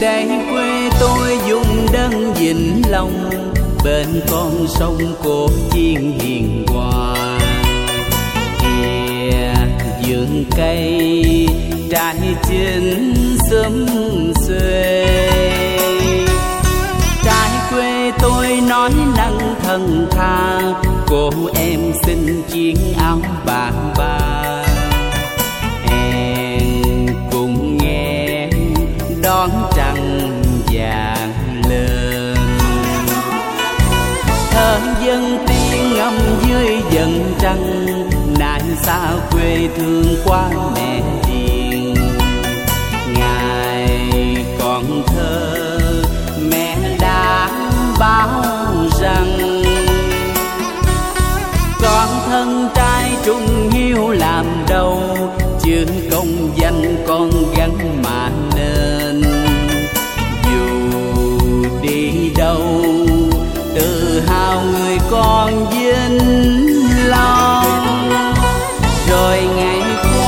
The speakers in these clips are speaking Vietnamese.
Đây quê tôi vùng đất Vĩnh Long, bên con sông cổ chiên hiền hòa. Kìa vườn cây trái chín sớm xuê. Trái quê tôi nói năng thần tha, cô em xin chiếc áo bà ba. Hẹn cùng nghe đón trăng vàng lên. Thơ dân tiếng ngâm dưới dần trăng, nay xa quê thương quá mẹ hiền. Ngày còn thơ mẹ đã báo rằng, con thân trai trung hiếu làm đâu, chưa công danh con gắn mà nên. Dù đi đâu tự hào người con Vĩnh Long. Rồi ngày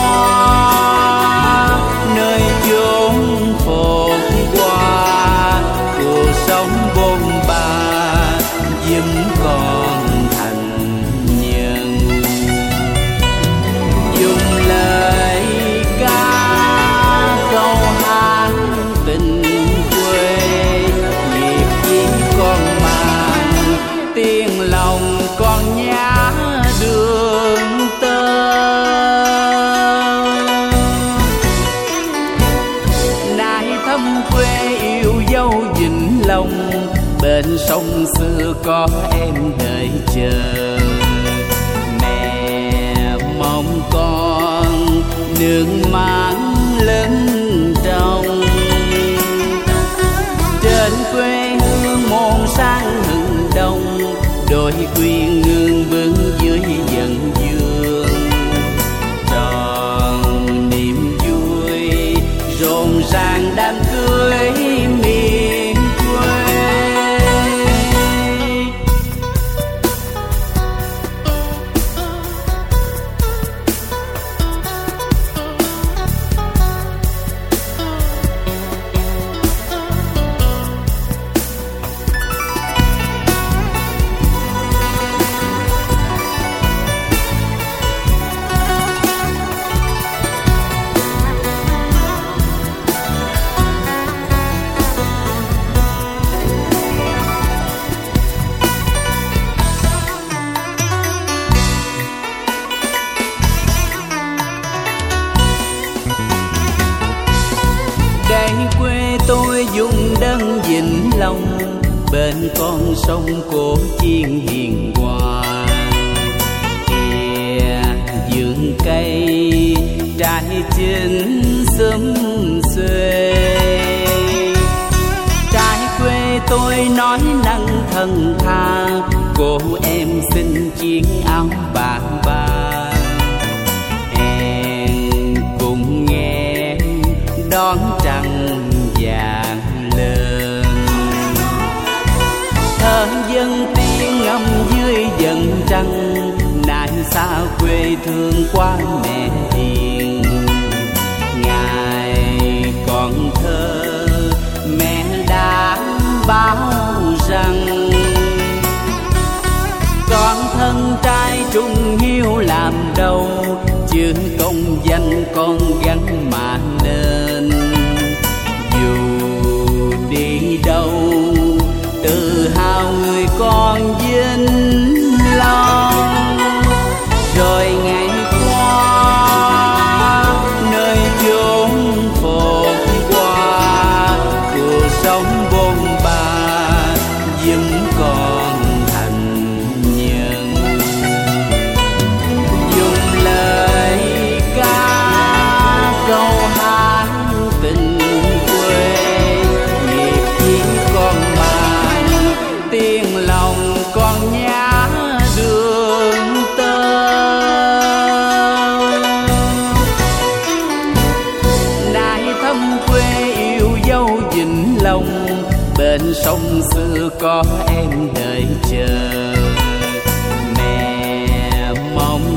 qua nơi chốn phồn hoa, cuộc sống bôn ba giúp con thành nhân. Dùng lời ca câu hát tình quê, nghiệp chỉ con mang tiếng lòng con nhã đường tơ. Nay thăm quê yêu dấu Vĩnh Long, bên sông xưa có em đợi chờ. Mẹ mong con nước mắt lớn trong. Trên quê hương môn sáng hừng đông, đôi quyên ngương bước dưới dần dương. Tròn niềm vui rộn ràng đám cưới miền quê. Đây quê tôi vùng đất Vĩnh Long, bên con sông cổ chiên hiền hòa. Kìa vườn cây trái chín sớm xuê. Trái quê tôi nói năng thần tha, cô em xin chiếc áo bà ba. Hẹn cùng nghe đón trăng vàng lên. Thơ dân tiếng ngâm dưới dần trăng, nay xa quê thương quá mẹ hiền. Ngày còn thơ mẹ đã báo rằng, con thân trai trung hiếu làm đâu, chưa công danh con gắn mà nên. Dù đi đâu tự hào người con Vĩnh Long. Rồi ngày qua nơi chốn phồn hoa, cuộc sống bôn ba giúp con thành nhân. Dùng lời ca câu hát tình quê, nghiệp chỉ con mang tiếng lòng con nhã đường tơ. Nay thăm quê yêu dấu Vĩnh Long, bên sông xưa có em đợi chờ. Mẹ mong